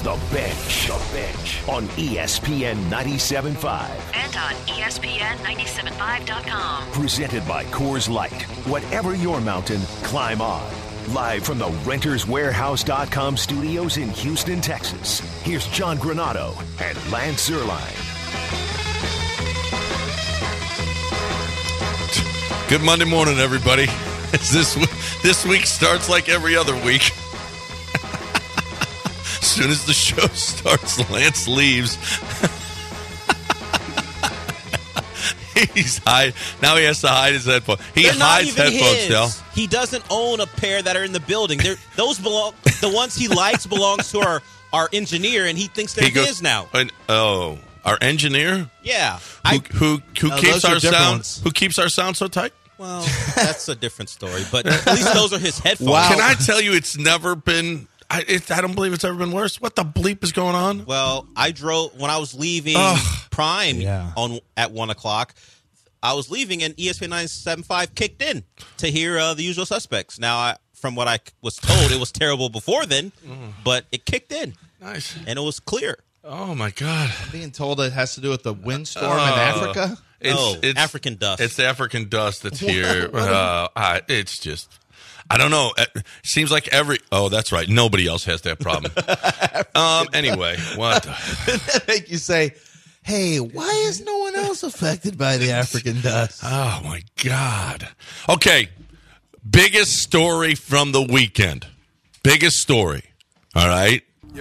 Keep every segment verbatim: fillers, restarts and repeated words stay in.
The Bench. The Bench on E S P N ninety-seven point five. And on E S P N ninety-seven point five dot com. Presented by Coors Light. Whatever your mountain, climb on. Live from the Renters Warehouse dot com studios in Houston, Texas. Here's John Granado and Lance Zierlein. Good Monday morning, everybody. This this week starts like every other week. As soon as the show starts, Lance leaves. He's hide. Now he has to hide his headphones. He They're hides not even headphones his. now. He doesn't own a pair that are in the building. They're, those belong. The ones he likes belongs to our, our engineer, and he thinks they're He goes- his now. and- oh, our engineer Yeah. who I, who, who No, keeps those are our different sound ones. who keeps our sound so tight. well, that's a different story. But at least those are his headphones. Wow. Can I tell you, it's never been. I, it, I don't believe it's ever been worse. What the bleep is going on? Well, I drove when I was leaving Ugh. Prime Yeah. on at one o'clock. I was leaving, and E S P N ninety-seven point five kicked in to hear uh, The Usual Suspects. Now, I, from what I was told, it was terrible before then, but it kicked in, Nice. and it was clear. Oh my God. Being told it has to do with the windstorm in Uh, Africa. Oh, African dust. It's the African dust that's here. Uh, I, it's just, I don't know. It seems like every. Oh, that's right. Nobody else has that problem. um. Anyway, what? The, Make you say, "Hey, why is no one else affected by the African dust?" oh my God. Okay. Biggest story from the weekend. Biggest story. All right.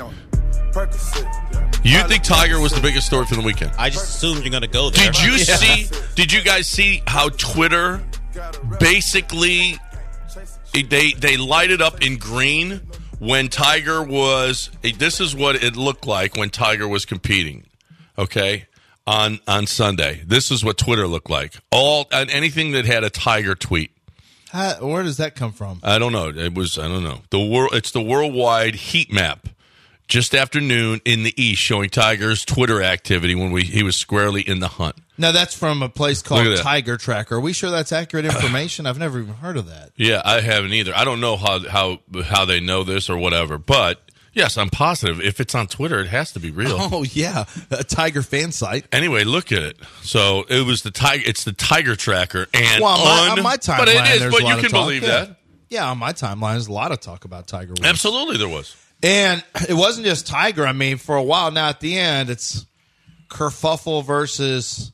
You think Tiger was the biggest story from the weekend? I just assumed you're going to go there. Did you see? Did you guys see how Twitter basically they they lighted up in green when Tiger was? This is what it looked like when Tiger was competing. Okay, on on Sunday, this is what Twitter looked like. All and anything that had a Tiger tweet. How, where does that come from? I don't know. It was I don't know. The world. It's the worldwide heat map. Just after noon in the East, showing Tiger's Twitter activity when we he was squarely in the hunt. No, that's from a place Look called at that. Tiger Tracker. Are we sure that's accurate information? I've never even heard of that. Yeah, I haven't either. I don't know how how how they know this or whatever, but yes, I'm positive. If it's on Twitter, it has to be real. Oh yeah, a Tiger fan site. Anyway, look at it. So it was the Tiger. It's the Tiger Tracker, and Well, on my, un- on my timeline, but it is. there's But a lot you of can talk. believe Yeah. that. Yeah, on my timeline, there's a lot of talk about Tiger Woods. Absolutely, there was. And it wasn't just Tiger. I mean, for a while now, at the end, it's kerfuffle versus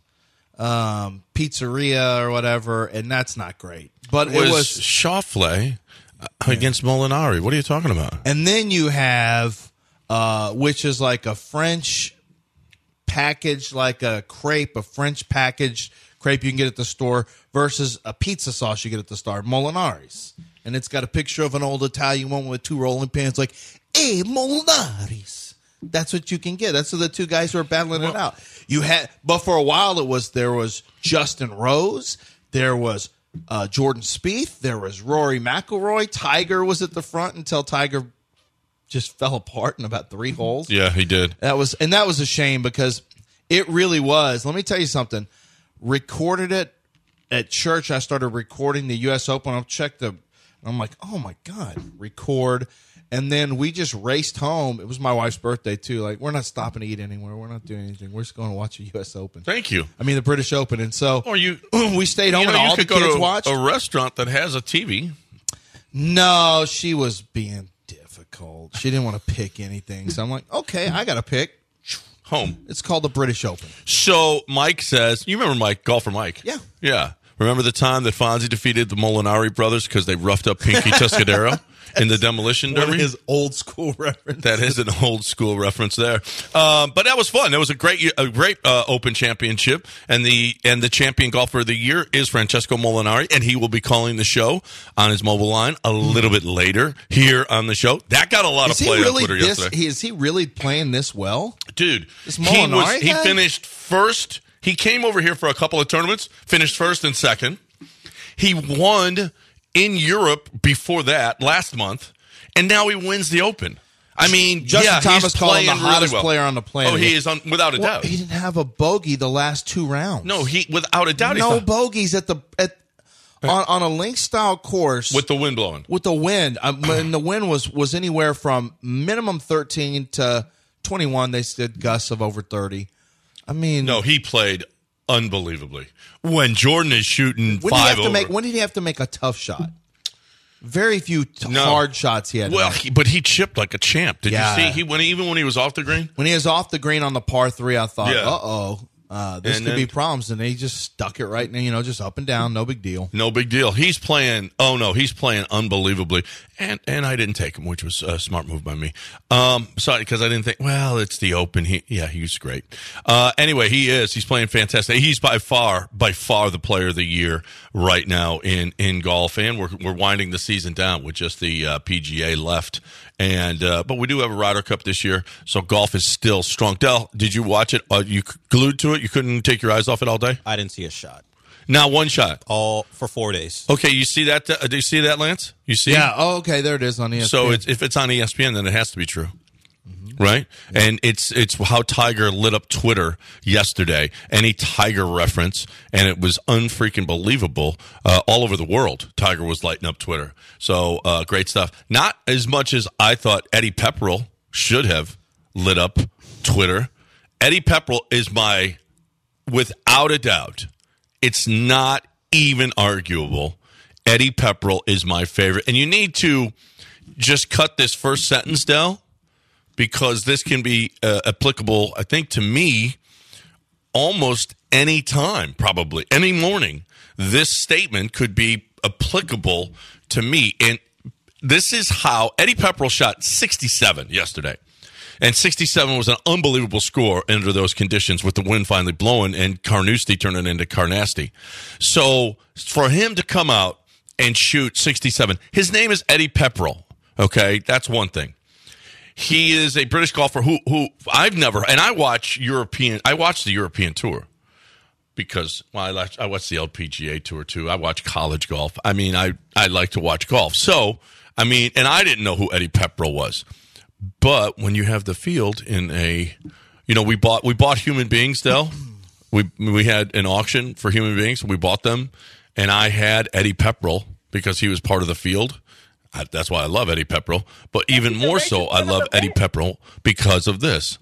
um, pizzeria or whatever, and that's not great. But It was, it was, Schauffele against Molinari. What are you talking about? and then you have, uh, which is like a French package, like a crepe, a French packaged crepe you can get at the store versus a pizza sauce you get at the store, Molinari's. And it's got a picture of an old Italian woman with two rolling pins, like, hey, Molinari's. That's what you can get. That's the two guys who are battling it out. You had, but for a while it was there was Justin Rose, there was uh, Jordan Spieth, there was Rory McIlroy. Tiger was at the front until Tiger just fell apart in about three holes. Yeah, he did. That was and that was a shame because it really was. Let me tell you something. Recorded it at church. I started recording the U S Open. I'll check the. I'm like, oh my God, record. And then we just raced home. It was my wife's birthday too. Like, we're not stopping to eat anywhere. We're not doing anything. We're just going to watch the U S Open. Thank you. I mean, the British Open. And so Or you, we stayed home you know, and you all the could go kids to watched. a restaurant that has a T V. No, she was being difficult. She didn't want to pick anything. So I'm like, okay, I got to pick. Home. It's called the British Open. So Mike says, you remember Mike, golfer Mike? Yeah. Yeah. Remember the time that Fonzie defeated the Molinari brothers because they roughed up Pinky Tuscadero in the demolition One of derby? his old school references. That is an old school reference there, um, but that was fun. That was a great, a great uh, Open Championship, and the and the champion golfer of the year is Francesco Molinari, and he will be calling the show on his mobile line a little bit later here on the show. That got a lot Is of he play really on Twitter this? yesterday, He, is he really playing this well? dude. This He Molinari was he guy? finished first. He came over here for a couple of tournaments, finished first and second. He won in Europe before that last month, and now he wins the Open. I mean, Justin yeah, Thomas he's called him playing the hottest really well. player on the planet. Oh, he is on, without a Well, doubt. he didn't have a bogey the last two rounds. No, he without a doubt. no he's the, bogeys at the at on, on a link style course with the wind blowing. with the wind. Um, and the wind was was anywhere from minimum thirteen to twenty-one, they said gusts of over thirty. I mean, No, he played unbelievably. When Jordan is shooting when did he five have to over. make? When did he have to make a tough shot? Very few t- No. hard shots he had. to Well, make. he, but he chipped like a champ. Did Yeah. you see? He when even when he was off the green. When he was off the green on the par three, I thought, Yeah. uh-oh, uh, this And could then- be problems. And he just stuck it right now, you know, just up and down, no big deal. No big deal. He's playing. Oh no, he's playing unbelievably. And and I didn't take him, which was a smart move by me. Um, sorry, because I didn't think. Well, it's the Open. He yeah, he's great. Uh, anyway, he is. He's playing fantastic. He's by far, by far the player of the year right now in in golf. And we're we're winding the season down with just the uh, P G A left. And uh, but we do have a Ryder Cup this year, so golf is still strong. Del, did you watch it? Uh, you glued to it? You couldn't take your eyes off it all day? I didn't see a shot. Not one shot. All for four days. Okay, you see that? Uh, do you see that, Lance? You see? Yeah, oh, okay, there it is on E S P N. So it's, if it's on E S P N, then it has to be true, mm-hmm. right? Yeah. And it's it's how Tiger lit up Twitter yesterday. Any Tiger reference, and it was unfreaking believable. Uh, all over the world, Tiger was lighting up Twitter. So uh, great stuff. Not as much as I thought Eddie Pepperell should have lit up Twitter. Eddie Pepperell is my, without a doubt, it's not even arguable. Eddie Pepperell is my favorite. And you need to just cut this first sentence down because this can be uh, applicable, I think, to me almost any time, probably. Any morning. This statement could be applicable to me. And this is how Eddie Pepperell shot sixty-seven yesterday. And sixty-seven was an unbelievable score under those conditions with the wind finally blowing and Carnoustie turning into Carnasty. So for him to come out and shoot sixty-seven, his name is Eddie Pepperell, okay? That's one thing. He is a British golfer who who I've never, and I watch European, I watch the European Tour because, well, I watch, I watch the L P G A Tour too. I watch college golf. I mean, I, I like to watch golf. So, I mean, and I didn't know who Eddie Pepperell was. But when you have the field in a, you know, we bought we bought human beings, Del. We we had an auction for human beings. We bought them, and I had Eddie Pepperell because he was part of the field. I, that's why I love Eddie Pepperell. But even more so, I love Eddie Pepperell because of this.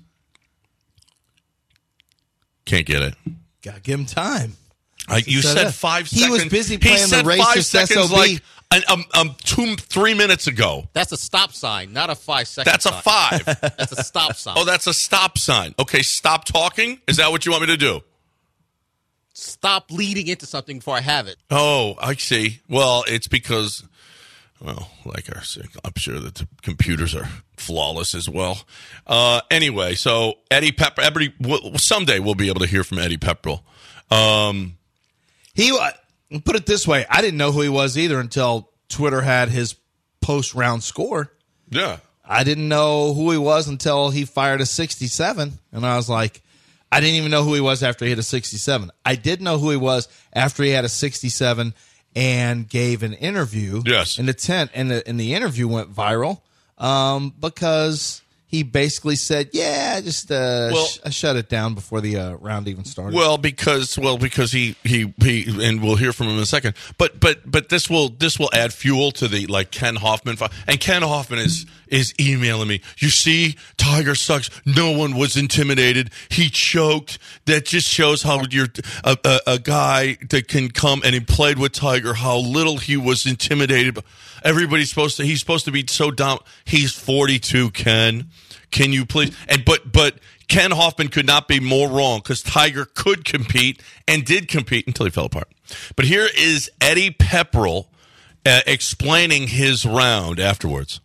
Can't get it. Gotta give him time. I, you said said that. five He seconds. was busy He playing the said racist five seconds S O B. like an, um, um, two, three minutes ago. That's a stop sign, not a five second That's a sign. five. That's a stop sign. Oh, that's a stop sign. Okay, stop talking? Is that what you want me to do? Stop leading into something before I have it. Oh, I see. Well, it's because, well, like our, I'm sure that the computers are flawless as well. Uh, anyway, so Eddie Pepperell, every, someday we'll be able to hear from Eddie Pepperell. Um, He uh, put it this way: I didn't know who he was either until Twitter had his post-round score. yeah. I didn't know who he was until he fired a sixty-seven, and I was like, I didn't even know who he was after he hit a sixty-seven. I did know who he was after he had a sixty-seven and gave an interview. Yes. in the tent, and the and the interview went viral um, because he basically said, "Yeah, I just uh, Well- sh- I shut it down before the uh, round even started." Well, because well, because he, he he and we'll hear from him in a second. But but but this will this will add fuel to the like Ken Hoffman fi- and Ken Hoffman is is emailing me. You see, Tiger sucks. No one was intimidated. He choked. That just shows how you're a, a, a guy that can come and he played with Tiger. How little he was intimidated. Everybody's supposed to. He's supposed to be so dumb. He's forty-two, Ken. Can you please? And but but Ken Hoffman could not be more wrong because Tiger could compete and did compete until he fell apart. But here is Eddie Pepperell uh, explaining his round afterwards.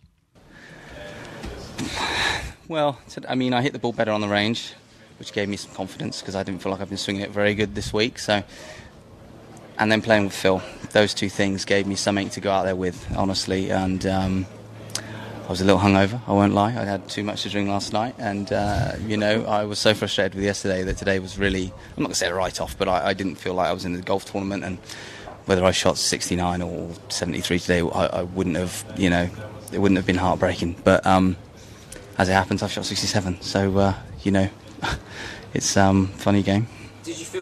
Well, I mean, I hit the ball better on the range, which gave me some confidence because I didn't feel like I've been swinging it very good this week. So, and then playing with Phil, those two things gave me something to go out there with, honestly. And um, I was a little hungover, I won't lie. I had too much to drink last night, and uh, you know, I was so frustrated with yesterday that today was really, I'm not going to say a write-off, but I, I didn't feel like I was in the golf tournament, and whether I shot sixty-nine or seventy-three today, I, I wouldn't have, you know, it wouldn't have been heartbreaking. But um, as it happens, I've shot sixty-seven, so uh, you know, it's um, funny game. Did you feel?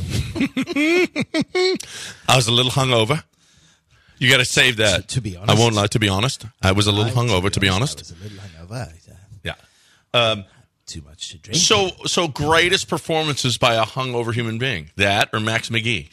I was a little hungover. You got to save that. To be honest. I won't lie. To be honest, I was a little hungover. To be honest, I was a little hungover. yeah. Um, too much to drink. So, so greatest performances by a hungover human being, that or Max McGee?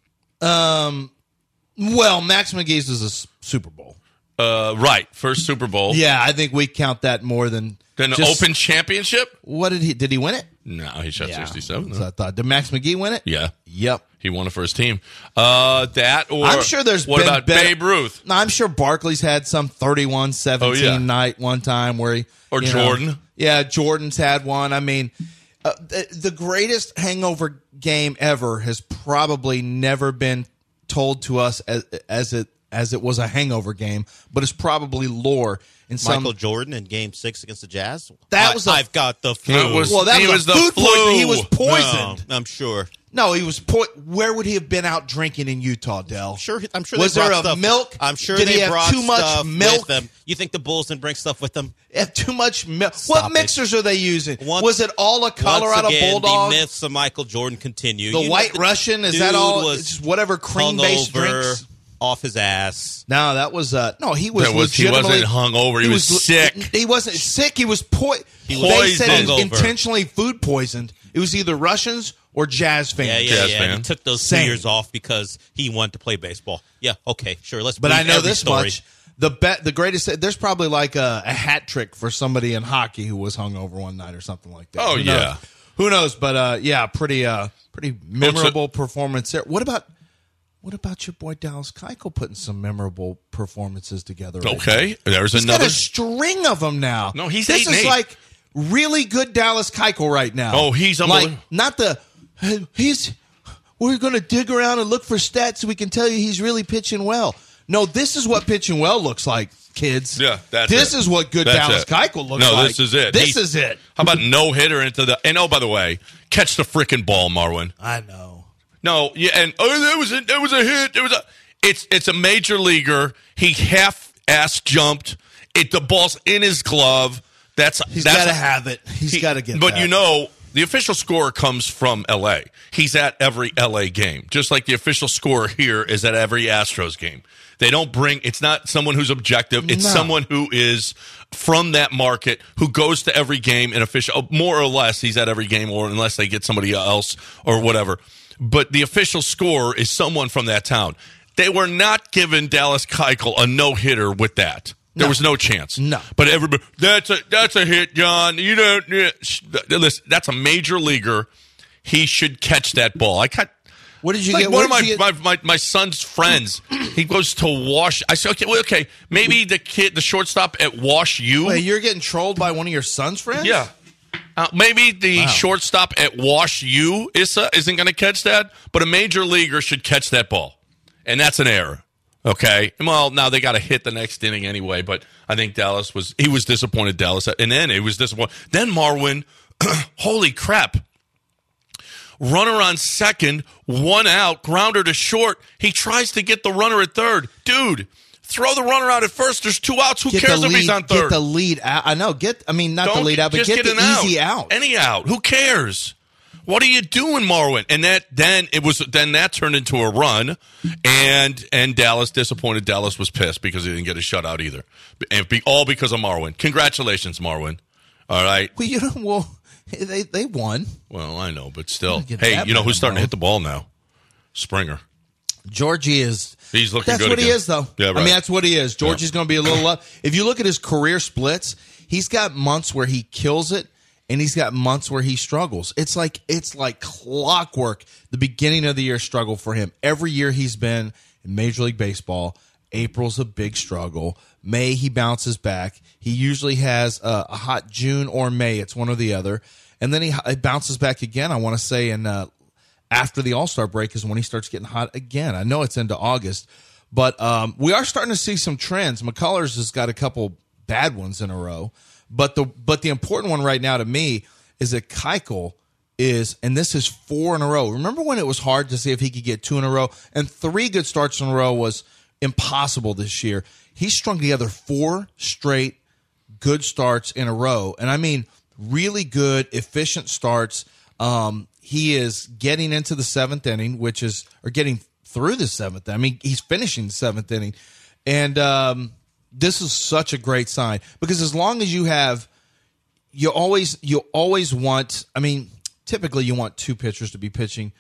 Um, well, Max McGee's is a s- Super Bowl. Uh, right, first Super Bowl. Yeah, I think we count that more than Then the just- Open Championship? What did he? Did he win it? No, he shot sixty-seven. So I thought. Did Max McGee win it? Yeah, Yep. he won it for his team. Uh, that or I'm sure there's what been about better- Babe Ruth No, I'm sure Barkley's had some thirty-one seventeen Oh, yeah. night one time where he Or you know- Jordan. yeah, Jordan's had one. I mean, uh, the, the greatest hangover game ever has probably never been told to us as, as it as it was a hangover game, but it's probably lore in some. Michael Jordan in Game Six against the Jazz. That I, was a- I've got the flu. That was- well, that He was, was a the food flu. poisoning. He was No, poisoned. I'm sure. No, he was po- Where would he have been out drinking in Utah, Dell? Sure, I'm sure. Was they brought there a stuff. milk? I'm sure Did they he have brought too much stuff milk? with them. You think the Bulls didn't bring stuff with them? Have too much milk. Stop What it. mixers are they using? Once- was it all a Colorado Once again, Bulldog? The myths of Michael Jordan continue. The You know, White the Russian, is dude that all? was It's just whatever cream-based hungover, drinks. off his ass. No, that was uh no. He was That was- he legitimately wasn't hungover. He was sick. He wasn't sick. He was po- He was They said he hungover. intentionally food poisoned. It was either Russians or Jazz fans. Yeah, yeah, Jazz yeah. fan. He took those two Same. years off because he wanted to play baseball. Yeah, okay, sure. Let's. But I believe know every this story. much: the bet, the greatest. There's probably like a, a hat trick for somebody in hockey who was hungover one night or something like that. Oh, Who yeah. knows? Who knows? But uh, yeah, pretty uh, pretty memorable performance there. What about? What about your boy Dallas Keuchel putting some memorable performances together? right Okay, there's He's another. got a string of them now. No, he's this eight and is eight. like really good Dallas Keuchel right now. Oh, he's like unbelievable. not the "Hey, he's. We're going to dig around and look for stats so we can tell you he's really pitching well. No, this is what pitching well looks like, kids. Yeah, that's this it. is what good That's Dallas it. Keuchel looks no, like. this is it. This He- is it. How about no hitter into the? And oh, by the way, catch the freaking ball, Marwin. I know. No, yeah, and oh, there was a there was a hit. There was a. It's it's a major leaguer. He half ass jumped. It the ball's in his glove. That's He's that's got to have it. He's he- got to get. But that. you know, the official scorer comes from L A. He's at every L A game, just like the official scorer here is at every Astros game. They don't bring. It's not someone who's objective. It's No. someone who is from that market who goes to every game and official. More or less, he's at every game, or unless they get somebody else or whatever. But the official scorer is someone from that town. They were not giving Dallas Keuchel a no hitter with that. There No. was no chance. No. But everybody, that's a that's a hit, John. You don't yeah. Sh- listen. That's a major leaguer. He should catch that ball. I cut. What did you Like get? one What of did my, you get? my, my my son's friends. He goes to Wash. I said, okay, well, okay, maybe the kid, the shortstop at Wash U. Wait, you're getting trolled by one of your son's friends? Yeah. Uh, maybe the Wow. shortstop at Wash U Issa isn't going to catch that, but a major leaguer should catch that ball, and that's an error. Okay. Well, now they got to hit the next inning anyway, but I think Dallas was he was disappointed. Dallas, and then it was disappointed. Then Marwin, holy crap! Runner on second, one out, grounder to short. He tries to get the runner at third. Dude, throw the runner out at first. There's two outs. Who Get cares the if lead, he's on third? Get the lead out. I know. Get. I mean, not the Don't lead out, but just get, the an easy out. Any out. Who cares? What are you doing, Marwin? And that then it was then that turned into a run, and and Dallas disappointed. Dallas was pissed because he didn't get a shutout either, and be, all because of Marwin. Congratulations, Marwin. All right. Well, you know, well, they they won. Well, I know, but still, Get hey, that you know man who's starting to involved. hit the ball now? Springer. Georgie is. He's looking That's good what he again. is, though. Yeah, I right. mean, that's what he is. Georgie's Yeah. going to be a little up. If you look at his career splits, he's got months where he kills it, and he's got months where he struggles. It's like it's like clockwork. The beginning of the year struggle for him. Every year he's been in Major League Baseball, April's a big struggle. May he bounces back. He usually has a, a hot June or May. It's one or the other, and then he, he bounces back again. I want to say in. Uh, After the All-Star break is when he starts getting hot again. I know it's into August, but um, we are starting to see some trends. McCullers has got a couple bad ones in a row, but the but the important one right now to me is that Keuchel is, and this is four in a row. Remember when it was hard to see if he could get two in a row, and three good starts in a row was impossible this year. He strung together four straight good starts in a row, and I mean really good, efficient starts. Um, He is getting into the seventh inning, which is, or getting through the seventh. I mean, he's finishing the seventh inning. And um, this is such a great sign because as long as you have, you always you always want. I mean, typically you want two pitchers to be pitching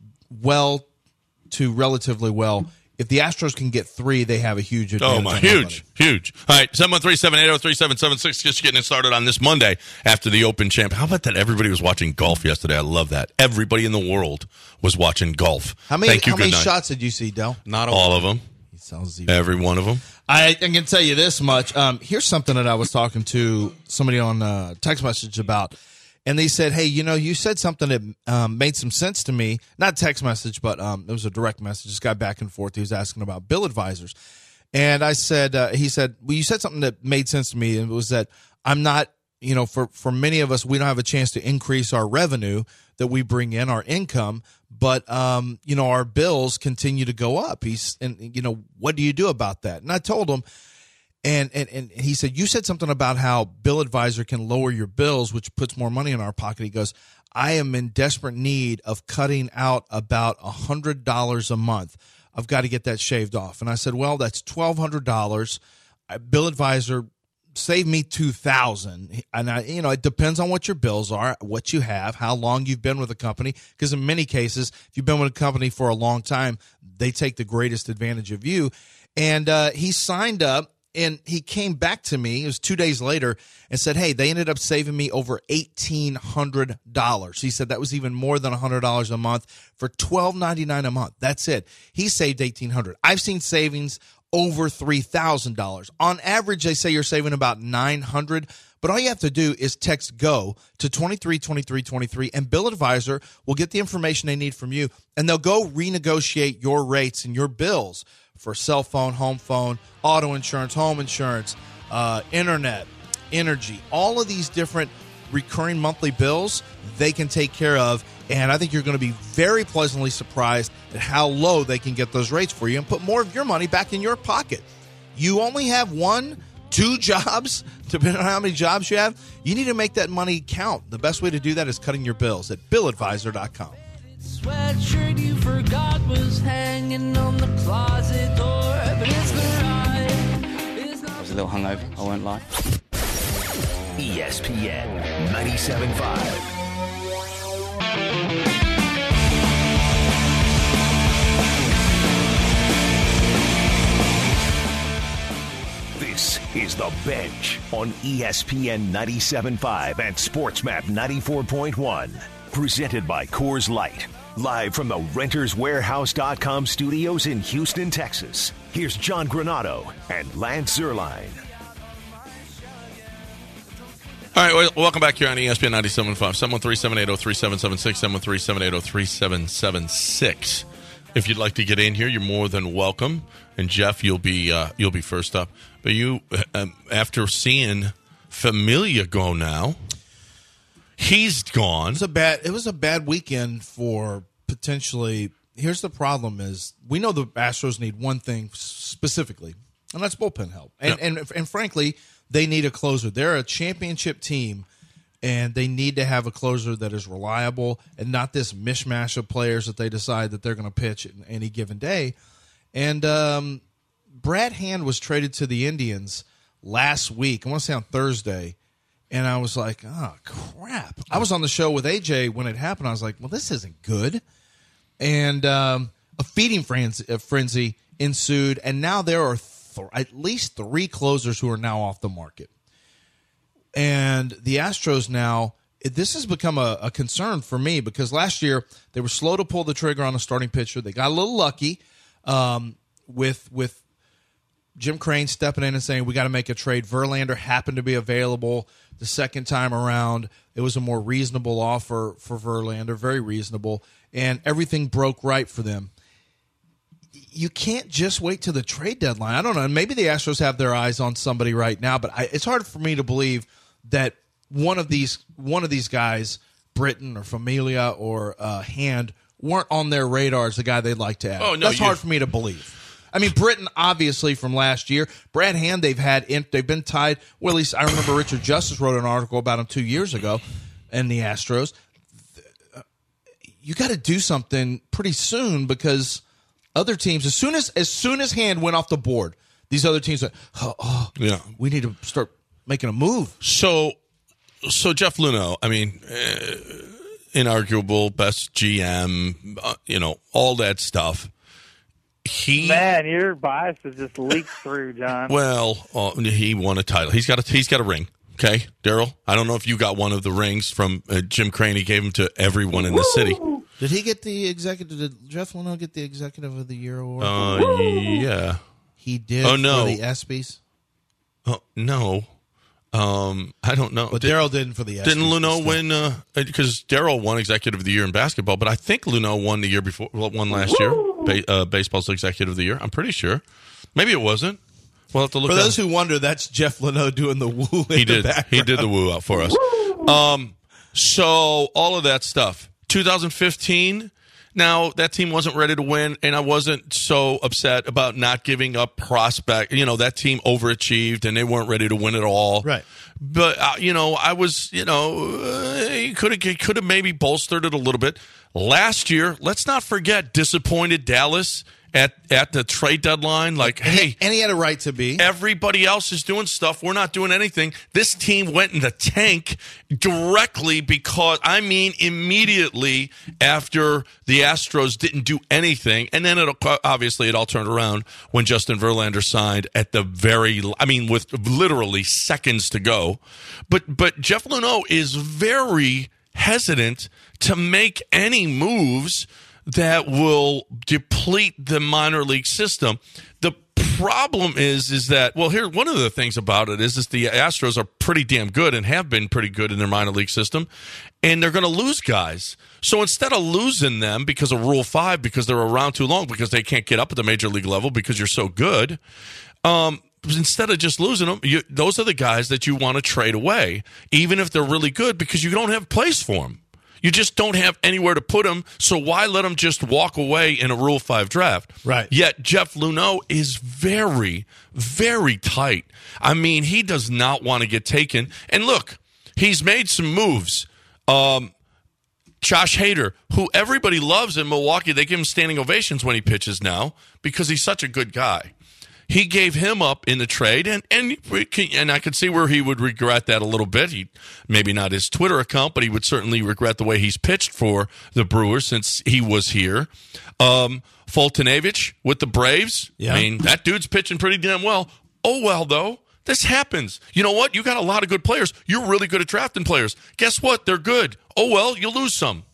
well to relatively well. If the Astros can get three, they have a huge advantage. Oh, my. Huge. Huge. All right. seven one three, seven eight zero, three seven seven six. Just getting it started on this Monday after the Open Champ. How about that? Everybody was watching golf yesterday. I love that. Everybody in the world was watching golf. How many, Thank you. how many Good night. shots did you see, Del? Not a All of them. He sounds zero. Every one of them. I, I can tell you this much. Um, here's something that I was talking to somebody on uh, text message about. And they said, hey, you know, you said something that um, made some sense to me. Not text message, but um, it was a direct message. Just got back and forth. He was asking about bill advisors. And I said, uh, he said, well, you said something that made sense to me. And it was that I'm not, you know, for, for many of us, we don't have a chance to increase our revenue that we bring in, our income. But, um, you know, our bills continue to go up. He's, and, you know, what do you do about that? And I told him, And, and and he said, you said something about how Bill Advisor can lower your bills, which puts more money in our pocket. He goes, I am in desperate need of cutting out about one hundred dollars a month. I've got to get that shaved off. And I said, well, that's twelve hundred dollars. Bill Advisor saved me two thousand dollars. And, I, you know, it depends on what your bills are, what you have, how long you've been with a company. Because in many cases, if you've been with a company for a long time, they take the greatest advantage of you. And uh, he signed up. And he came back to me, it was two days later, and said, hey, they ended up saving me over eighteen hundred dollars. He said that was even more than one hundred dollars a month for twelve ninety-nine a month. That's it. He saved eighteen hundred dollars. I've seen savings over three thousand dollars. On average, they say you're saving about nine hundred dollars. But all you have to do is text GO to twenty-three twenty-three twenty-three, and Bill Advisor will get the information they need from you, and they'll go renegotiate your rates and your bills for cell phone, home phone, auto insurance, home insurance, uh, internet, energy, all of these different recurring monthly bills they can take care of. And I think you're going to be very pleasantly surprised at how low they can get those rates for you and put more of your money back in your pocket. You only have one, two jobs, depending on how many jobs you have. You need to make that money count. The best way to do that is cutting your bills at bill advisor dot com. Sweatshirt you forgot was hanging on the closet door, but it's the ride. It's not I was a little hungover, I won't lie. E S P N ninety-seven point five. This is The Bench on E S P N ninety-seven point five and SportsMap ninety-four point one. Presented by Coors Light. Live from the Renters Warehouse dot com studios in Houston, Texas. Here's John Granado and Lance Zerline. All right, well, welcome back here on E S P N ninety-seven point five. seven one three, seven eight zero, three seven seven six, seven one three, seven eight zero, three seven seven six. If you'd like to get in here, you're more than welcome. And Jeff, you'll be uh, you'll be first up. But you, um, after seeing Familia go now, he's gone. It was a bad. It was a bad weekend for potentially. Here's the problem: is we know the Astros need one thing specifically, and that's bullpen help. And Yeah. and and frankly, they need a closer. They're a championship team, and they need to have a closer that is reliable and not this mishmash of players that they decide that they're going to pitch in any given day. And um, Brad Hand was traded to the Indians last week. I want to say on Thursday. And I was like, oh, crap. I was on the show with A J when it happened. I was like, well, this isn't good. And um, a feeding frenzy, a frenzy ensued. And now there are th- at least three closers who are now off the market. And the Astros now, this has become a, a concern for me because last year they were slow to pull the trigger on a starting pitcher. They got a little lucky um, with with Jim Crane stepping in and saying, we got to make a trade. Verlander happened to be available the second time around. It was a more reasonable offer for Verlander, very reasonable, and everything broke right for them. You can't just wait till the trade deadline. I don't know. Maybe the Astros have their eyes on somebody right now, but I, it's hard for me to believe that one of these one of these guys, Britton or Familia or uh, Hand, weren't on their radar as the guy they'd like to add. Oh, no, That's you- hard for me to believe. I mean, Britton, obviously, from last year. Brad Hand, they've had in, they've been tied. Well, at least I remember Richard Justice wrote an article about him two years ago in the Astros. You got to do something pretty soon because other teams, as soon as as soon as Hand went off the board, these other teams are, oh, oh Yeah. we need to start making a move. So so Jeff Luhnow, I mean, uh, inarguable best G M, uh, you know, all that stuff. He Man, your bias has just leaked through, John. well, uh, he won a title. He's got a he's got a ring. Okay, Daryl. I don't know if you got one of the rings from uh, Jim Crane. He gave them to everyone in the city. Did he get the executive? Did Jeff Luhnow get the executive of the year award? Uh, yeah. He did. Oh, no. For the ESPYs. Oh no. Um, I don't know. But Did- Daryl didn't for the ESPYs. Didn't Luhnow Still. win? Because Daryl won Executive of the Year in basketball, but I think Luhnow won the year before. Well, won last year. Ba- uh, baseball's Executive of the Year. I'm pretty sure. Maybe it wasn't. We'll have to look. For that those who wonder, that's Jeff Luhnow doing the woo. In he the did. background. He did the woo out for us. Um, so all of that stuff. twenty fifteen. Now that team wasn't ready to win, and I wasn't so upset about not giving up prospect. You know, that team overachieved, and they weren't ready to win at all. Right. But uh, you know, I was. You know, uh, he could have could have maybe bolstered it a little bit. Last year, let's not forget, disappointed Dallas at at the trade deadline. Like, hey, And he had a right to be. everybody else is doing stuff. We're not doing anything. This team went in the tank directly because, I mean, immediately after the Astros didn't do anything. And then it obviously it all turned around when Justin Verlander signed at the very, I mean, with literally seconds to go. But, but Jeff Luhnow is very hesitant to make any moves that will deplete the minor league system. The problem is, is that, well, here, one of the things about it is, is the Astros are pretty damn good and have been pretty good in their minor league system, and they're going to lose guys. So instead of losing them because of Rule five, because they're around too long, because they can't get up at the major league level because you're so good, um, instead of just losing them, you, those are the guys that you want to trade away, even if they're really good, because you don't have a place for them. You just don't have anywhere to put them, so why let them just walk away in a Rule five draft? Right. Yet Jeff Luhnow is very, very tight. I mean, he does not want to get taken. And look, he's made some moves. Um, Josh Hader, who everybody loves in Milwaukee, they give him standing ovations when he pitches now because he's such a good guy. He gave him up in the trade, and and we can, and I could see where he would regret that a little bit. He maybe not his Twitter account, but he would certainly regret the way he's pitched for the Brewers since he was here. Um, Fultonavich with the Braves. Yeah. I mean, that dude's pitching pretty damn well. Oh, well, though. This happens. You know what? You got a lot of good players. You're really good at drafting players. Guess what? They're good. Oh, well, you lose some.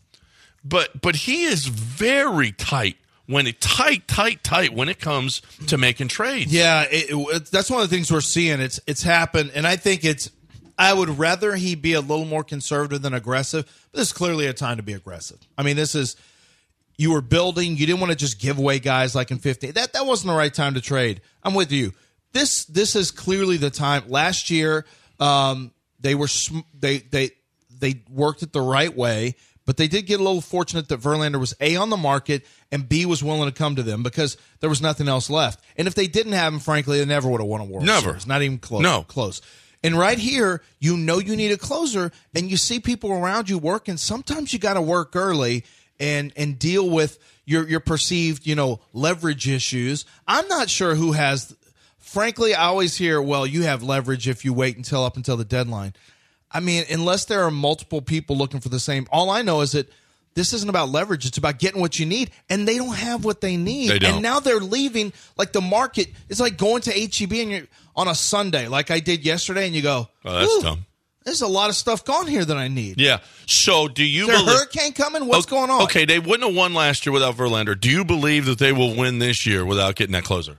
But but he is very tight. When it tight, tight, tight when it comes to making trades. Yeah, it, it, that's one of the things we're seeing. It's it's happened, and I think it's. I would rather he be a little more conservative than aggressive. But this is clearly a time to be aggressive. I mean, this is you were building. You didn't want to just give away guys like in fifteen. That that wasn't the right time to trade. I'm with you. This this is clearly the time. Last year, um, they were sm- they they they worked it the right way. But they did get a little fortunate that Verlander was A, on the market, and B, was willing to come to them because there was nothing else left. And if they didn't have him, frankly, they never would have won a World Never. Series. Not even close. No. Close. And right here, you know you need a closer, and you see people around you working. Sometimes you got to work early and and deal with your, your perceived, you know, leverage issues. I'm not sure who has – frankly, I always hear, well, you have leverage if you wait until up until the deadline. I mean, unless there are multiple people looking for the same, all I know is that this isn't about leverage. It's about getting what you need, and they don't have what they need. They don't. And now they're leaving. Like the market, it's like going to H E B and you're on a Sunday, like I did yesterday, and you go, Oh, that's "Ooh, dumb. There's a lot of stuff gone here that I need." Yeah. So do you Is there a believe? hurricane coming? What's O- going on? Okay, they wouldn't have won last year without Verlander. Do you believe that they will win this year without getting that closer?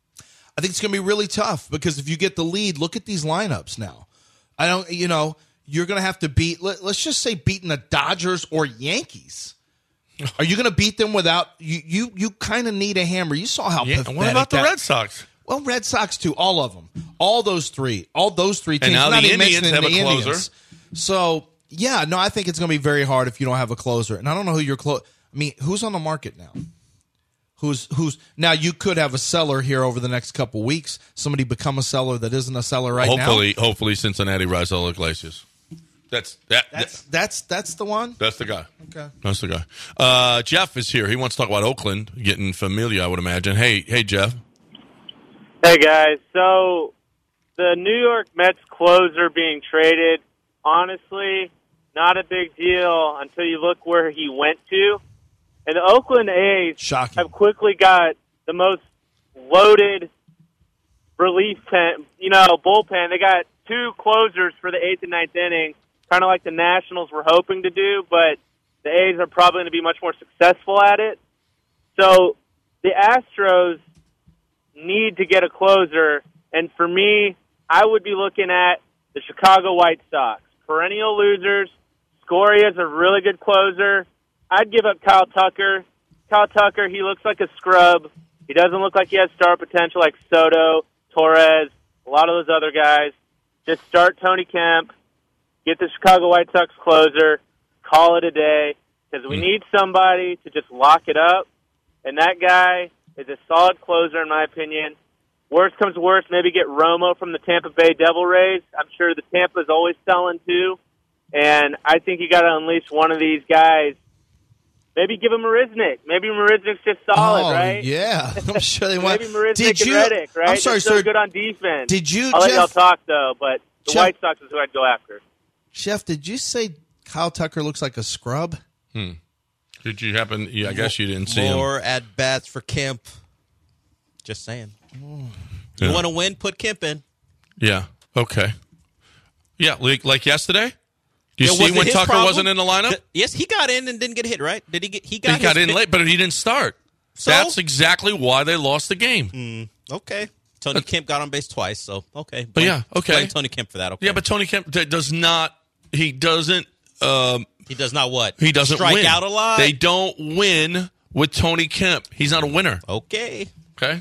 I think it's going to be really tough because if you get the lead, look at these lineups now. I don't, you know, you're going to have to beat, let, let's just say beating the Dodgers or Yankees. Are you going to beat them without, you You, you kind of need a hammer. You saw how Yeah. pathetic What about the that- Red Sox? Well, Red Sox too, all of them. All those three. All those three teams. And now Not the even Indians mentioning have the a closer. Indians. So, yeah, no, I think it's going to be very hard if you don't have a closer. And I don't know who your close. I mean, who's on the market now? Who's who's now? You could have a seller here over the next couple weeks. Somebody become a seller that isn't a seller right now. hopefully, hopefully Cincinnati Raisel Iglesias. That's that. That's that's that's the one. That's the guy. Okay. That's the guy. Uh, Jeff is here. He wants to talk about Oakland getting familiar, I would imagine. Hey, hey, Jeff. Hey, guys. So the New York Mets closer being traded, honestly, not a big deal until you look where he went to. And the Oakland A's Shocking. have quickly got the most loaded relief pen, you know, bullpen. They got two closers for the eighth and ninth inning, kind of like the Nationals were hoping to do, but the A's are probably going to be much more successful at it. So the Astros need to get a closer, and for me, I would be looking at the Chicago White Sox. Perennial losers. Scoria's a really good closer. I'd give up Kyle Tucker. Kyle Tucker, he looks like a scrub. He doesn't look like he has star potential like Soto, Torres, a lot of those other guys. Just start Tony Kemp, get the Chicago White Sox closer, call it a day, because we need somebody to just lock it up, and that guy is a solid closer in my opinion. Worst comes to worst, maybe get Romo from the Tampa Bay Devil Rays. I'm sure the Tampa's always selling too, and I think you got to unleash one of these guys. Maybe give him Marisnik. Maybe Marisnik's just solid, oh, right? Yeah, I'm sure they want. Maybe Marisnik Did and you, Reddick, right? I'm sorry, They're so sir. good on defense. Did you, I'll let y'all Jeff? talk though, but the Jeff- White Sox is who I'd go after. Chef, did you say Kyle Tucker looks like a scrub? Hmm. Did you happen? Yeah, I guess you didn't see him. More at bats for Kemp. Just saying. Yeah. You want to win? Put Kemp in. Yeah. Okay. Yeah, like, like yesterday. Do you Yeah, see was it when his Tucker problem? wasn't in the lineup? Th- yes, he got in and didn't get hit. Right? Did he get? He got. He got his in hit. late, but he didn't start. So? That's exactly why they lost the game. Mm, okay. Tony Kemp got on base twice, so okay. But yeah, okay. Blame Tony Kemp for that. Okay. Yeah, but Tony Kemp d- does not. He doesn't. Um, he does not what? He doesn't strike win. out a lot. They don't win with Tony Kemp. He's not a winner. Okay. Okay.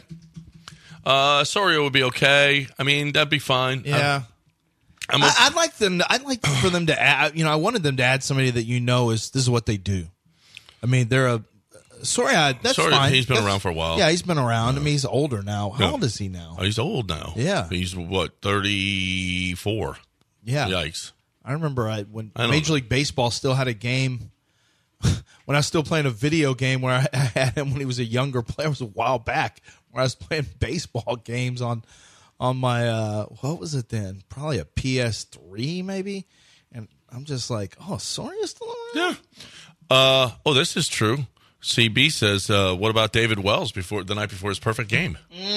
Uh, Soria would be okay. I mean, that'd be fine. Yeah. I'm, I'm I, okay. I'd like them. I'd like for them to add. You know, I wanted them to add somebody that you know is this is what they do. I mean, they're a. Sorry, that's Soria, fine. he's been That's- around for a while. Yeah, he's been around. I mean, he's older now. How Yeah. old is he now? Oh, he's old now. Yeah. He's what, thirty-four? Yeah. Yikes. I remember I, when I don't Major know. League Baseball still had a game. When I was still playing a video game where I, I had him when he was a younger player, it was a while back where I was playing baseball games on on my uh, what was it then? Probably a P S three maybe. And I'm just like, oh, Soria's still around? Yeah. Uh, oh, this is true. C B says, uh, what about David Wells before the night before his perfect game?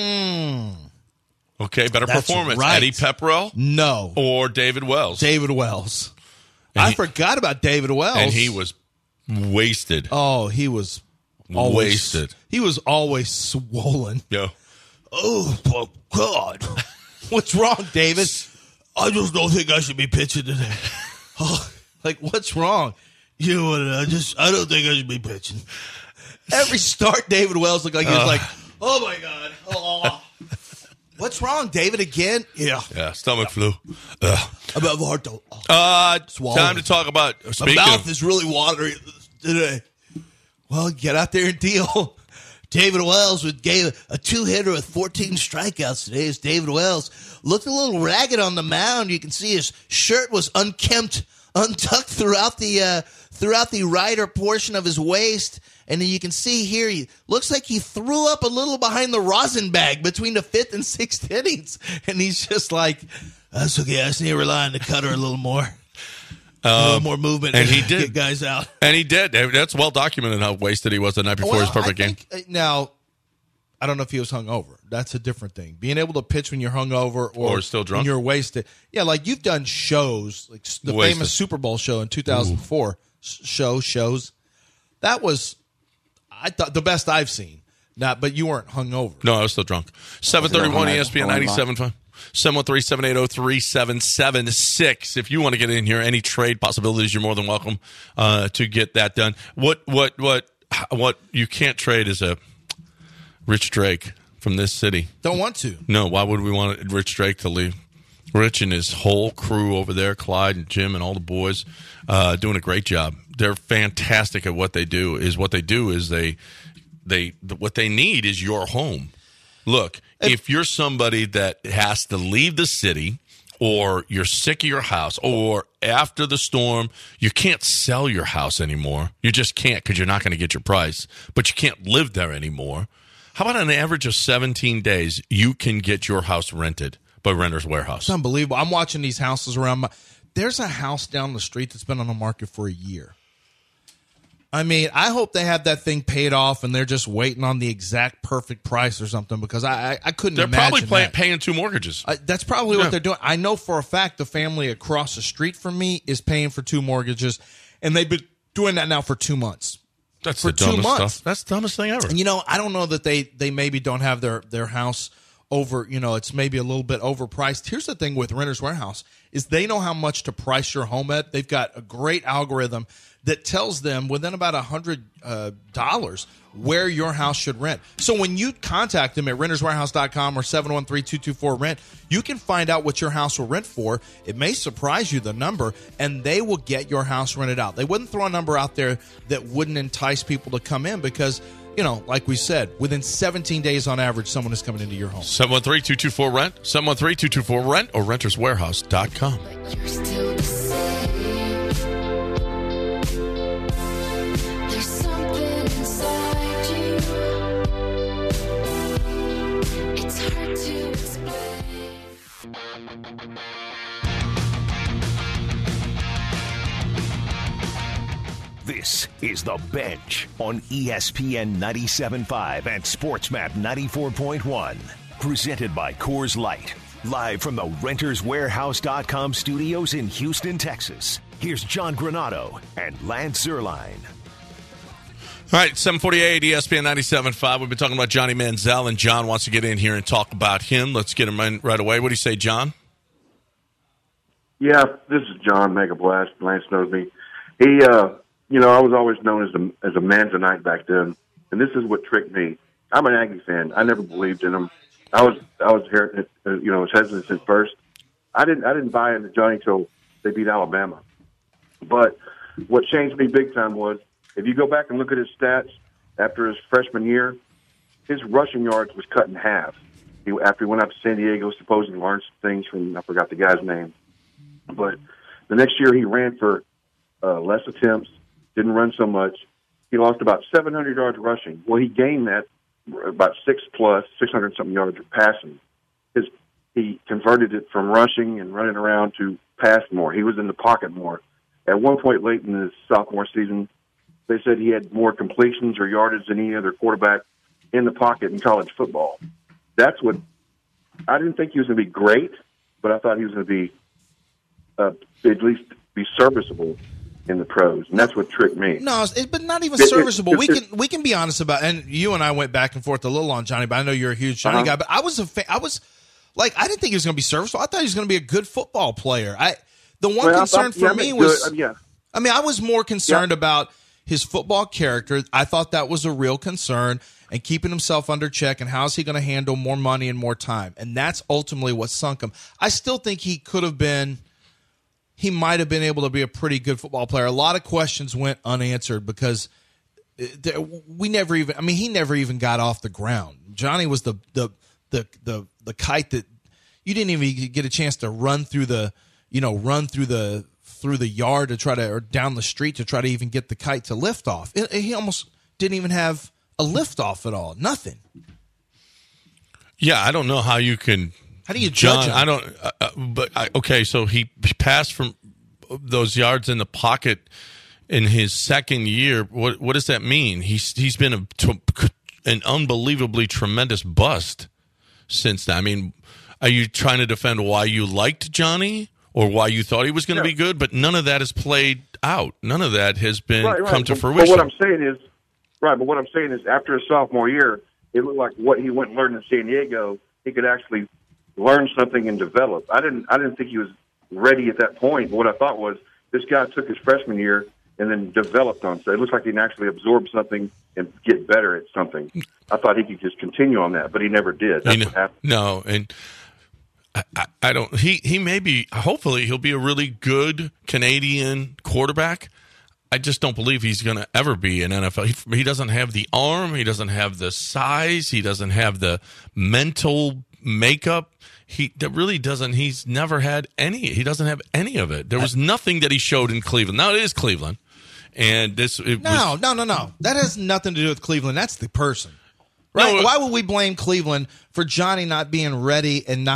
Mm. Okay, better That's performance. right. Eddie Pepperell No. or David Wells? David Wells. And I he- forgot about David Wells. And he was wasted. Oh, he was always Wasted. He was always swollen. Yo. Oh, my God. What's wrong, David? I just don't think I should be pitching today. Oh, like, what's wrong? You know what? I just, I don't think I should be pitching. Every start, David Wells looked like he was Uh. like, oh, my God. Oh. What's wrong, David, again? Yeah. Yeah, stomach flu. Ugh. I'm having a hard time. Uh, Swallow. time to talk about, My speaking mouth of, is really watery today. Well, get out there and deal. David Wells with gave a two-hitter with fourteen strikeouts today. As David Wells looked a little ragged on the mound. You can see his shirt was unkempt, untucked throughout the uh, throughout the rider portion of his waist. And then you can see here, he looks like he threw up a little behind the rosin bag between the fifth and sixth innings. And he's just like, that's okay. I just need to rely on the cutter a little more. a little more movement. and to he did. Get guys out. And he did. That's well documented how wasted he was the night before his perfect I game. think, uh, now, I don't know if he was hungover. That's a different thing. Being able to pitch when you're hungover or, Or still drunk. when you're wasted. Yeah, like you've done shows, like s- the Wasted. famous Super Bowl show in two thousand four. S- Show shows. That was, I thought, the best I've seen. Not, but you weren't hungover. No, I was still drunk. seven thirty-one E S P N Oh, my. ninety-seven point five. seven one three, seven eight zero, three seven seven six. If you want to get in here, any trade possibilities, you're more than welcome uh, to get that done. What what what what you can't trade is a Rich Drake from this city. Don't want to. No, why would we want Rich Drake to leave? Rich and his whole crew over there, Clyde and Jim and all the boys, uh, doing a great job. They're fantastic at what they do. Is what they do is they they what they need is your home. Look, if you're somebody that has to leave the city, or you're sick of your house, or after the storm, you can't sell your house anymore. You just can't because you're not going to get your price, but you can't live there anymore. How about an average of seventeen days, you can get your house rented by Renter's Warehouse? It's unbelievable. I'm watching these houses around my. there's a house down the street that's been on the market for a year. I mean, I hope they have that thing paid off and they're just waiting on the exact perfect price or something because I I, I couldn't They're imagine probably pay, that. paying two mortgages. Uh, that's probably Yeah. what they're doing. I know for a fact the family across the street from me is paying for two mortgages, and they've been doing that now for two months. That's for the two dumbest months. stuff. That's the dumbest thing ever. And, you know, I don't know that they, they maybe don't have their, their house over, you know, it's maybe a little bit overpriced. Here's the thing with Renters Warehouse is they know how much to price your home at. They've got a great algorithm that tells them within about one hundred dollars uh, where your house should rent. So when you contact them at renters warehouse dot com or seven one three, two two four, rent, you can find out what your house will rent for. It may surprise you, the number, and they will get your house rented out. They wouldn't throw a number out there that wouldn't entice people to come in because, you know, like we said, within seventeen days on average, someone is coming into your home. seven one three, two two four, rent, seven one three, two two four, rent, or renters warehouse dot com. You're still the same. There's something inside you. It's hard to explain. This is The Bench on E S P N ninety-seven point five and SportsMap ninety-four point one. Presented by Coors Light. Live from the renters warehouse dot com studios in Houston, Texas. Here's John Granado and Lance Zerline. All right, seven forty-eight, E S P N ninety-seven point five. We've been talking about Johnny Manziel, and John wants to get in here and talk about him. Let's get him in right away. What do you say, John? Yeah, this is John Megablast. Lance knows me. He, uh, you know, I was always known as a, as a Manzanite back then, and this is what tricked me. I'm an Aggie fan. I never believed in him. I was, I was here, uh, you know, was hesitant at first. I didn't, I didn't buy into Johnny till they beat Alabama. But what changed me big time was, if you go back and look at his stats after his freshman year, his rushing yards was cut in half. He, after he went out to San Diego, supposedly learned some things from, I forgot the guy's name. But the next year he ran for uh, less attempts, didn't run so much. He lost about seven hundred yards rushing. Well, he gained that about six plus, six hundred something yards of passing. His, he converted it from rushing and running around to pass more. He was in the pocket more. At one point late in his sophomore season, they said he had more completions or yardage than any other quarterback in the pocket in college football. That's what I didn't think he was going to be great, but I thought he was going to be uh, at least be serviceable in the pros, and that's what tricked me. No, it's, but not even It- it- serviceable. it- we it- can we can be honest about, and you and I went back and forth a little on Johnny, but I know you're a huge Johnny Uh-huh. guy. But I was a fa- I was like I didn't think he was going to be serviceable. I thought he was going to be a good football player. I the one Well, I concern thought- for yeah, I me mean, was, good. I mean, yeah. I mean, I was more concerned about his football character. I thought that was a real concern, and keeping himself under check, and how's he going to handle more money and more time, and that's ultimately what sunk him. I still think he could have been. He might have been able to be a pretty good football player. A lot of questions went unanswered because there, we never even. I mean, he never even got off the ground. Johnny was the the the the, the kite that you didn't even get a chance to run through the you know run through the through the yard to try to or down the street to try to even get the kite to lift off. It, he almost didn't even have a lift off at all. Nothing. Yeah, I don't know how you can. How do you John, judge him? I don't. Uh, uh, but I, okay, so he passed from those yards in the pocket in his second year. What what does that mean? He's he's been a, an unbelievably tremendous bust since then. I mean, are you trying to defend why you liked Johnny or why you thought he was going to Yeah. be good? But none of that has played out. None of that has been Right, right. come to But- fruition. But what I'm saying is, right. But what I'm saying is, after his sophomore year, it looked like what he went and learned in San Diego, he could actually learn something and develop. I didn't. I didn't think he was ready at that point. But what I thought was, this guy took his freshman year and then developed on. So it looks like he can actually absorb something and get better at something. I thought he could just continue on that, but he never did. That's You know, what happened. no, and I, I, I don't. He he may be. Hopefully, he'll be a really good Canadian quarterback. I just don't believe he's going to ever be an N F L. He, he doesn't have the arm. He doesn't have the size. He doesn't have the mental makeup. He that really doesn't. He's never had any. He doesn't have any of it. There was nothing that he showed in Cleveland. Now it is Cleveland, and this it No, was, no, no, no. That has nothing to do with Cleveland. That's the person. Right? No, Why would we blame Cleveland for Johnny not being ready and not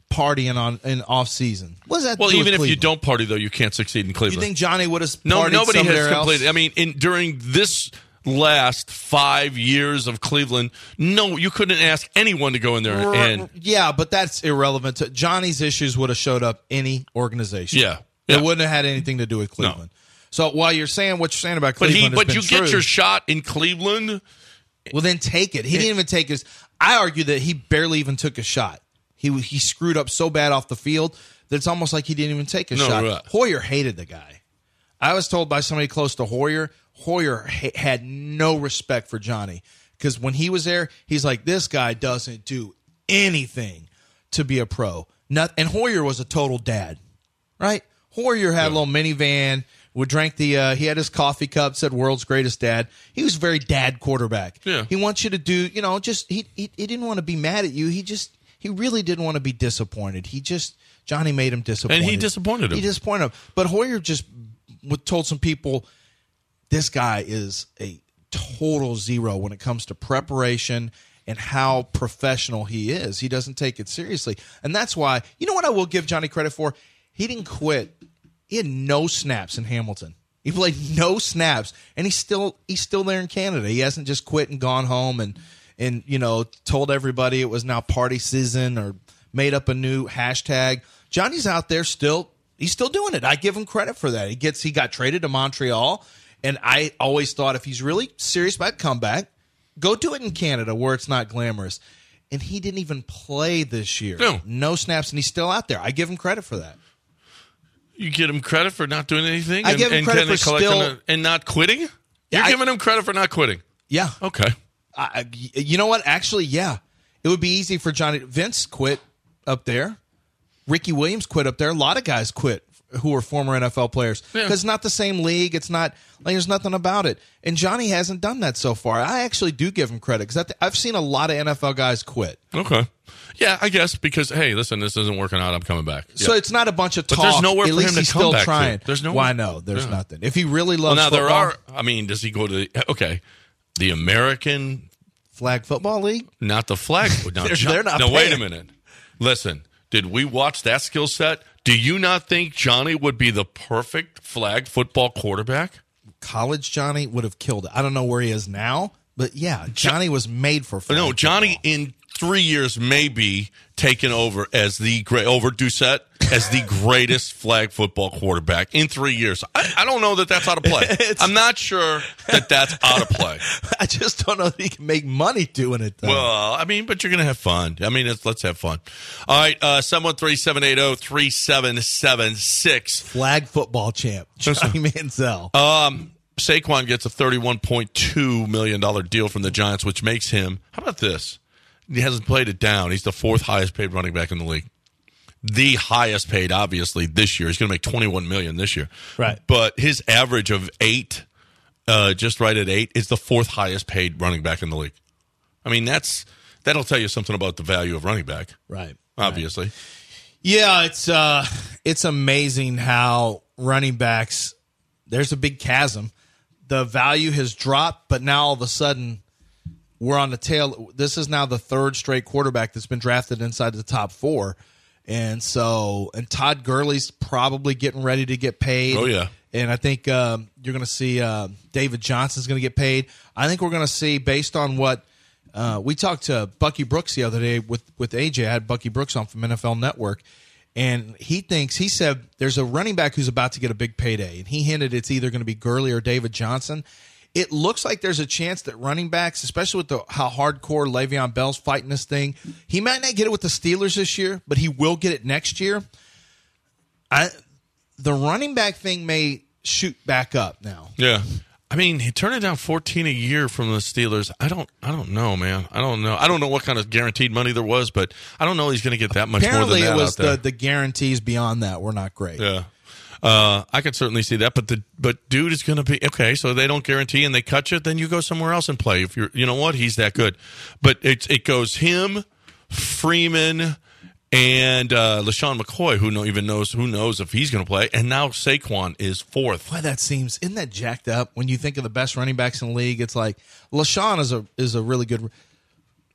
partying on in off season. What does that Well, do even with if you Cleveland? don't party, though, you can't succeed in Cleveland. You think Johnny would have No, partied nobody somewhere has else? completed. I mean, in during this last five years of Cleveland, no, you couldn't ask anyone to go in there and, and Yeah, but that's irrelevant. To, Johnny's issues would have showed up any organization. Yeah. It Yeah. wouldn't have had anything to do with Cleveland. So while you're saying what you're saying about but Cleveland, he, but has you been get true, your shot in Cleveland. well, then take it. He didn't even take his. I argue that he barely even took a shot. He he screwed up so bad off the field that it's almost like he didn't even take a No, shot. right. Hoyer hated the guy. I was told by somebody close to Hoyer, Hoyer ha- had no respect for Johnny because when he was there, he's like, this guy doesn't do anything to be a pro. Not, and Hoyer was a total dad, right? Hoyer had a little minivan, would drink the, uh, he had his coffee cup, said world's greatest dad. He was a very dad quarterback. Yeah. He wants you to do, you know, just, he, he, he didn't want to be mad at you. He just, he really didn't want to be disappointed. He just, Johnny made him disappointed. And he disappointed him. He disappointed him. But Hoyer just told some people, this guy is a total zero when it comes to preparation and how professional he is. He doesn't take it seriously. And that's why, you know what I will give Johnny credit for? He didn't quit. He had no snaps in Hamilton. He played no snaps, and he's still he's still there in Canada. He hasn't just quit and gone home and and you know told everybody it was now party season or made up a new hashtag. Johnny's out there still. He's still doing it. I give him credit for that. He gets he got traded to Montreal, and I always thought if he's really serious about comeback, go do it in Canada where it's not glamorous. And he didn't even play this year. No. No snaps, and he's still out there. I give him credit for that. You get him credit for not doing anything? I and, give him and credit kinda for collecting still- a- and not quitting? You're Yeah, I- giving him credit for not quitting? Yeah. Okay. I, I- you know what? Actually, yeah. It would be easy for Johnny. Vince quit up there. Ricky Williams quit up there. A lot of guys quit who were former N F L players because Yeah. it's not the same league. It's not like there's nothing about it. And Johnny hasn't done that so far. I actually do give him credit because I've seen a lot of N F L guys quit. Okay. Yeah, I guess because, hey, listen, this isn't working out. I'm coming back. So Yeah. it's not a bunch of But talk. there's nowhere At for least him to he's come still back to. trying. There's no- Why no? There's Yeah. nothing. If he really Well, loves now there football, are, I mean, does he go to the, okay, the American, flag football league. not the flag. Now, They're- John- they're not now, wait a paying. minute. Listen, did we watch that skill set? Do you not think Johnny would be the perfect flag football quarterback? College Johnny would have killed it. I don't know where he is now, but yeah, Johnny was made for flag No, Johnny football. in three years may be taken over as the great over Doucette as the greatest flag football quarterback in three years. I, I don't know that that's out of play. I'm not sure that that's out of play. I just don't know that he can make money doing it, though. Well, I mean, but you're going to have fun. I mean, it's, let's have fun. All right, uh, seven one three, seven eight zero, three seven seven six. Flag football champ, Johnny Manziel. Um, Saquon gets a thirty-one point two million dollars deal from the Giants, which makes him, how about this? He hasn't played it down. He's the fourth highest paid running back in the league. The highest paid, obviously, this year. He's going to make twenty-one million dollars this year. Right. But his average of eight, uh, just right at eight, is the fourth highest paid running back in the league. I mean, that's that'll tell you something about the value of running back. Right. Obviously. Yeah, it's uh, it's amazing how running backs, there's a big chasm. The value has dropped, but now all of a sudden we're on the tail. This is now the third straight quarterback that's been drafted inside the top four. And so, and Todd Gurley's probably getting ready to get paid. Oh, yeah. And I think um, you're going to see uh, David Johnson's going to get paid. I think we're going to see, based on what uh, we talked to Bucky Brooks the other day with, with A J. I had Bucky Brooks on from N F L Network. And he thinks, he said, there's a running back who's about to get a big payday. And he hinted it's either going to be Gurley or David Johnson. It looks like there's a chance that running backs, especially with the, how hardcore Le'Veon Bell's fighting this thing, he might not get it with the Steelers this year, but he will get it next year. I, the running back thing may shoot back up now. Yeah. I mean, he turned it down fourteen a year from the Steelers. I don't I don't know, man. I don't know. I don't know what kind of guaranteed money there was, but I don't know he's going to get that much Apparently more than that it was out there. the, the guarantees beyond that were not great. Yeah. Uh, I could certainly see that, but the but dude is going to be okay. So they don't guarantee and they cut you, then you go somewhere else and play. If you're, you know what, he's that good. But it it goes him, Freeman, and uh, LaShawn McCoy, who no, even knows who knows if he's going to play, and now Saquon is fourth. Why that seems isn't that jacked up when you think of the best running backs in the league? It's like LaShawn is a is a really good.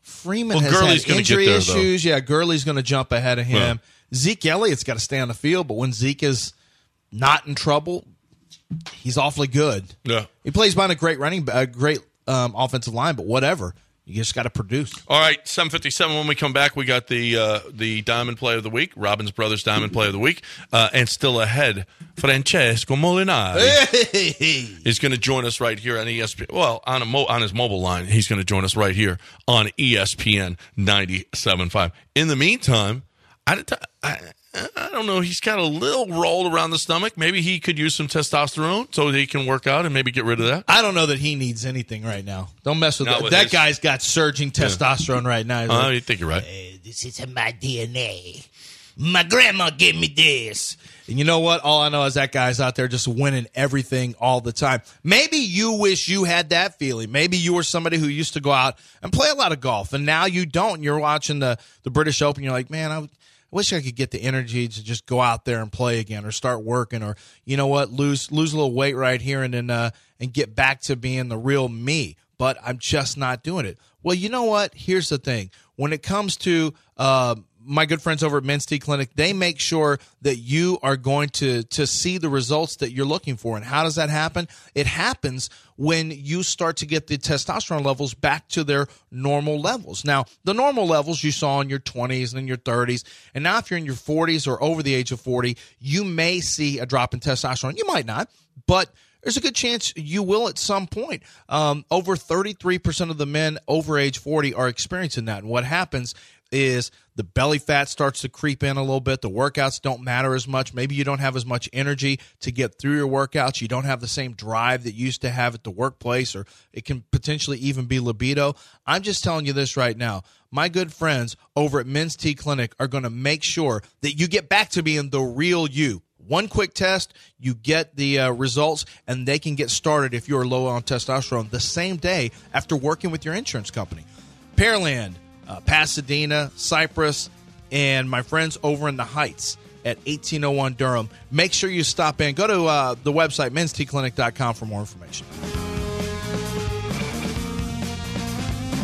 Freeman Well, has Gurley's had gonna get injury there, though. issues. Yeah, Gurley's going to jump ahead of him. Yeah. Zeke Elliott's got to stay on the field, but when Zeke is not in trouble, he's awfully good. Yeah. He plays behind a great running, a great um, offensive line, but whatever. You just got to produce. All right, seven fifty-seven. When we come back, we got the uh, the Diamond Play of the Week, Robbins Brothers Diamond Play of the Week, uh, and still ahead, Francesco Molinari Hey! is going to join us right here on E S P N. Well, on a mo- on his mobile line, he's going to join us right here on E S P N ninety-seven point five. In the meantime, I, I, I don't know. He's got a little roll around the stomach. Maybe he could use some testosterone so that he can work out and maybe get rid of that. I don't know that he needs anything right now. Don't mess with Not that. with That his- guy's got surging testosterone right now. He's Oh, like, you think you're right. "Hey, this is in my D N A. My grandma gave me this." And you know what? All I know is that guy's out there just winning everything all the time. Maybe you wish you had that feeling. Maybe you were somebody who used to go out and play a lot of golf, and now you don't. You're watching the, the British Open. You're like, man, I would, I wish I could get the energy to just go out there and play again, or start working, or you know what, lose lose a little weight right here, and then uh, and get back to being the real me. But I'm just not doing it. Well, you know what? Here's the thing. When it comes to uh, my good friends over at Men's T Clinic, they make sure that you are going to to see the results that you're looking for. And how does that happen? It happens when you start to get the testosterone levels back to their normal levels. Now, the normal levels you saw in your twenties and in your thirties, and now if you're in your forties or over the age of forty, you may see a drop in testosterone. You might not, but there's a good chance you will at some point. Um, over thirty-three percent of the men over age forty are experiencing that. And what happens is the belly fat starts to creep in a little bit. The workouts don't matter as much. Maybe you don't have as much energy to get through your workouts. You don't have the same drive that you used to have at the workplace, or it can potentially even be libido. I'm just telling you this right now. My good friends over at Men's T Clinic are going to make sure that you get back to being the real you. One quick test, you get the uh, results, and they can get started if you're low on testosterone the same day after working with your insurance company. Pearland, uh, Pasadena, Cypress, and my friends over in the Heights at eighteen oh one Durham. Make sure you stop in. Go to uh, the website, mens t clinic dot com, for more information.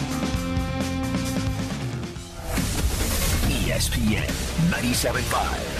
E S P N ninety-seven point five.